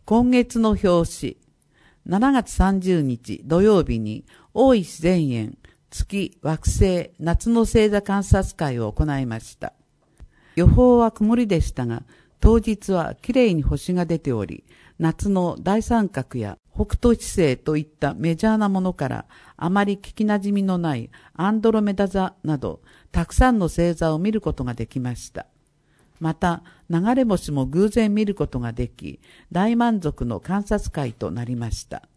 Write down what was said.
今月の表紙、7月30日土曜日に大石全園月惑星夏の星座観察会を行いました。予報は曇りでしたが、当日はきれいに星が出ており、夏の大三角や北斗七星といったメジャーなものからあまり聞きなじみのないアンドロメダ座などたくさんの星座を見ることができました。また流れ星も偶然見ることができ、大満足の観察会となりました。